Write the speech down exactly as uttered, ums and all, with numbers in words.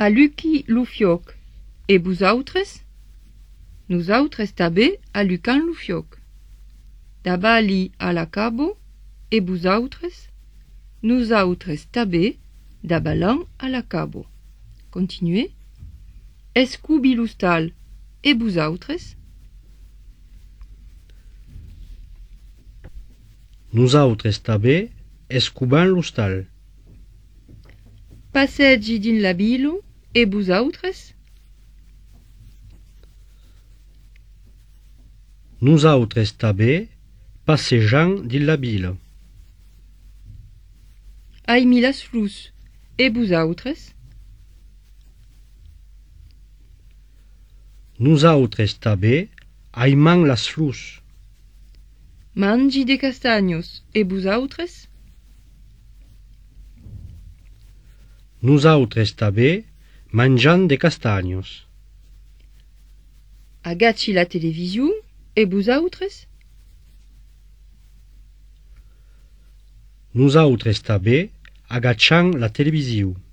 a luci lo fioc. E vosaltres? Nosaltres també a lucan lo fioc. Dabali a la cabo, e vosaltres? Nosaltres també dabalan a la cabo. Continuez. Escubi l'hostal, e vosaltres? Nosaltres també escubam l'hostal. Passegi din la bilo, e vosaltres? Nosaltres també passejam din la vila. Aimi las flus, e vosaltres? Nosaltres també aimam las flus. Mangi de castanyos, e vosaltres? Nosaltres també manjam de castanyos. Agaci la televisió, e vosaltres? Nosaltres també agacham la televisió.